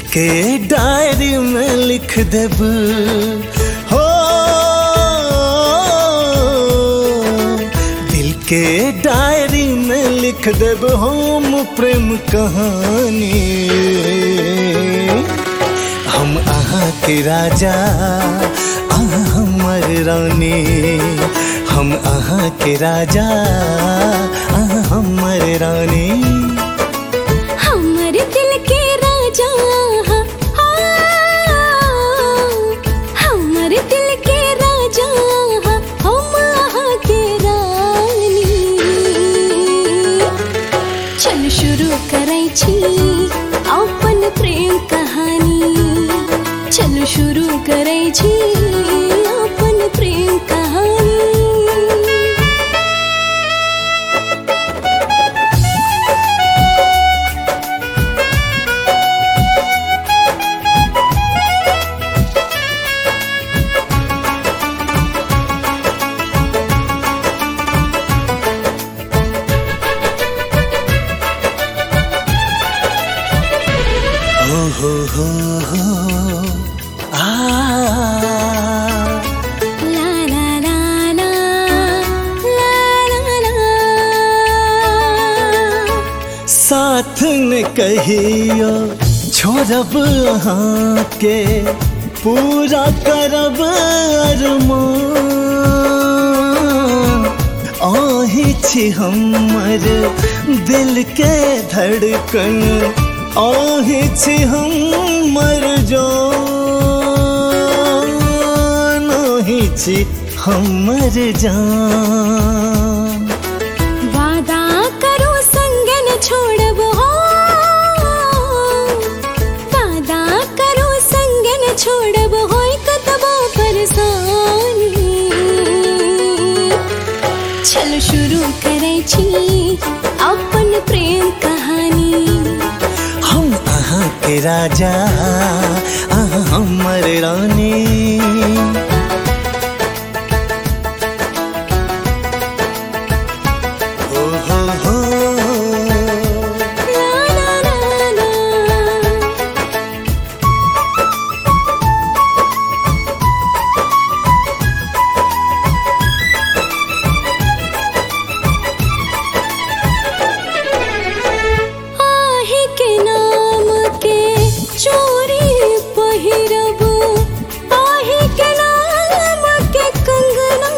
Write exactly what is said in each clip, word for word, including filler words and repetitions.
के डायरी में लिख देब हो, दिल के डायरी में लिख देब हम प्रेम कहानी। हम अहाँ के राजा अहाँ हमर रानी, हम अहाँ के राजा अहाँ हमर रानी। हमर दिल के राजा हमर दिल के राजा हम अहाँ के रानी। चल शुरू करै छी अपन प्रेम कहानी, चल शुरू करै छी अपन प्रेम कहानी। हो हो हो हो आ ला ला ला ला ला ला ला। साथ न कहियो छोड़ब अहाँ के, पूरा करब अरमान। आही छी हमर दिल के धड़कन, आही छी हमर जान, आही छी हमर जान। वादा करो संग न छोड़ब हो, वादा करो संग न छोड़ब हो कतबो परेशानी। चल शुरू करै छी अपन प्रेम कहानी। हम अहाँ के राजा अहाँ हमर रानी। हो हो हो ला ला ला ला। आहे के नाम के चोरी पहिरब, आहे के नाम के कंगना,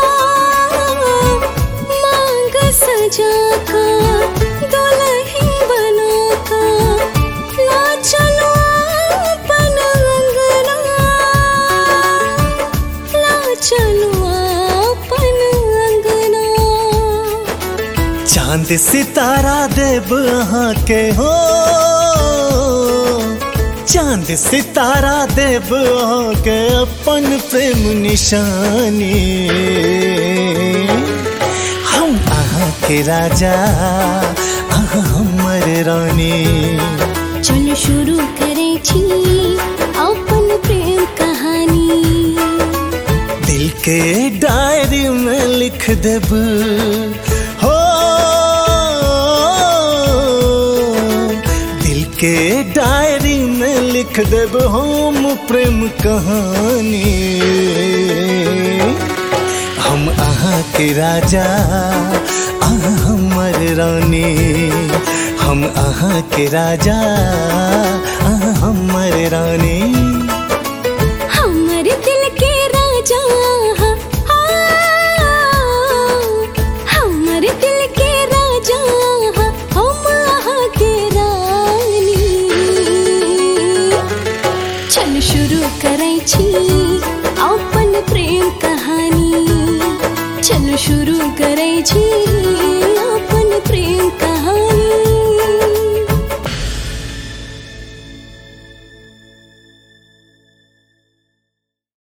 मांग सजा का दुल्हन बना का ला चलो अपन अंगना, ला चलो अपन अंगना। चांद सितारा देब अहाँ के हो, चांद सितारा देब अहाँ के अपन प्रेम निशानी। हम अहाँ के राजा अहाँ हमर रानी। चल शुरू करै छी अपन प्रेम कहानी। दिल के डायरी में लिख देब हो, दिल के डायरी में लिख देब हम प्रेम कहानी। हम अहाँ के राजा अहाँ हमर रानी, हम अहाँ के राजा अहाँ हमर रानी।